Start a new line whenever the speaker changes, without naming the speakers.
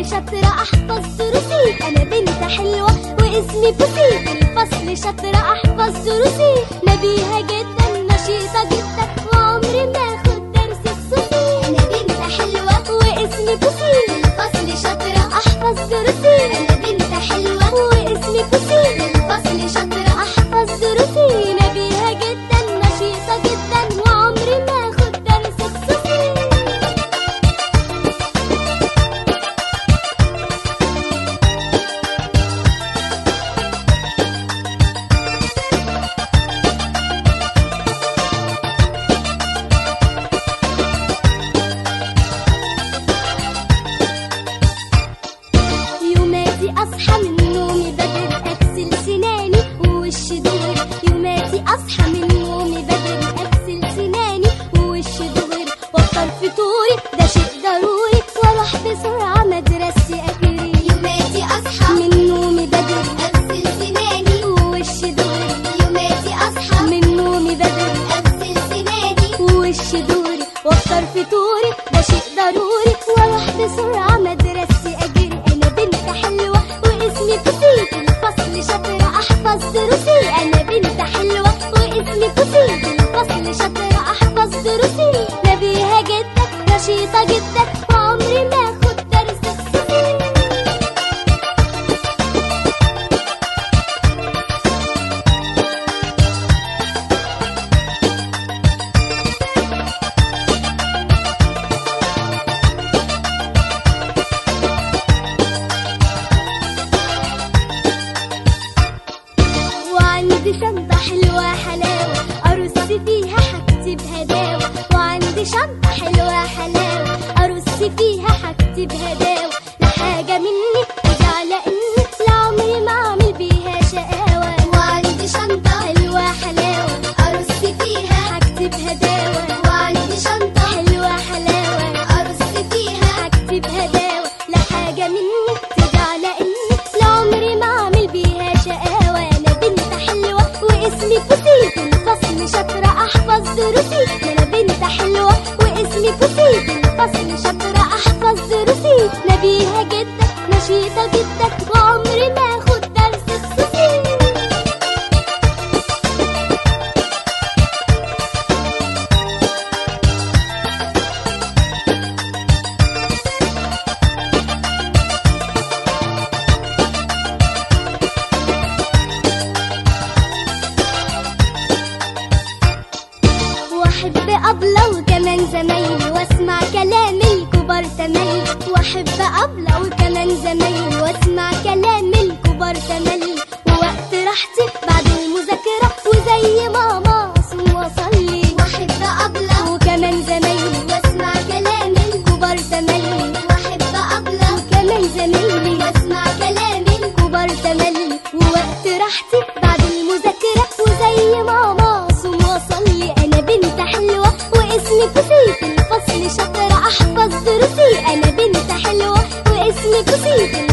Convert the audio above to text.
شاطرة أحفظ دروسي. أنا بنت حلوة واسمي بوسي، في الفصل شاطرة أحفظ دروسي. نبيهة جدا نشيطة جدا وعمري ما أخد درس خصوصي. أنا بنت حلوة واسمي بوسي، في الفصل شاطرة أحفظ دروسي. أنا بنت حلوة واسمي بوسي، في الفصل شاطرة أحفظ دروسي. نبيهة جدا نشيطة جدا وعمري ما أخد درس خصوصي. أصحى من نومي بدري أغسل سناني ووش دغري. يوماتي أصحى من نومي بدري أغسل سناني ووش دغري. وأفطر فطوري ده شيء ضروري وأروح بسرعة مدرستي أجري. يوماتي أصحى من نومي بدري أغسل سناني ووش دغري. يوماتي أصحى من نومي بدري أغسل سناني ووش دغري. وأفطر فطوري ده شيء ضروري وأروح بسرعة مدرستي أجري. أنا بنت حلوة واسمي بوسي، في الفصل شاطرة أحفظ دروسي. أنا بنت حلوة واسمي بوسي، في الفصل شاطرة أحفظ دروسي. نبيهة جدا نشيطة جدا وعمري ما أخد درس خصوصي. وعندي شنطة حلوة حلاوة أرص فيها حاجتي بهداوة. وعندي شنطة حلوة حلاوة أرص فيها حاجتي بهداوة. لا حاجة مني تزعل إني لعمري ما أعمل بيها شقاوة. وعندي شنطة حلوة حلاوة أرص فيها حاجتي بهداوة. وعندي شنطة حلوة حلاوة أرص فيها حاجتي بهداوة. لا حاجة مني تزعل إني لعمري ما أعمل بيها شقاوة. أنا بنت حلوة واسمي بوسي، في الفصل شاطرة أحفظ دروسي. أنا بنت حلوة واسمي بوسي، في الفصل شاطرة أحفظ دروسي. نبيهة جدا نشيطة جدا وعمري ما أخد درس خصوصي. واحب أبلة وكمان زمايلي واسمع كلام الكبار تملي. واحب أبلة وكمان زمايلي واسمع كلام الكبار تملي. ووقت راحتي بعد المذاكرة وزي ماما أصوم وأصلي. واحب أبلة وكمان زمايلي واسمع كلام الكبار تملي. واحب أبلة وكمان زمايلي واسمع كلام الكبار تملي. ووقت راحتي بعد المذاكرة وزي ماما أصوم وأصلي. أنا بنت حلوة واسمي بوسي، في الفصل شاطرة أحفظ دروسي. أنا بنت حلوة واسمي بوسي،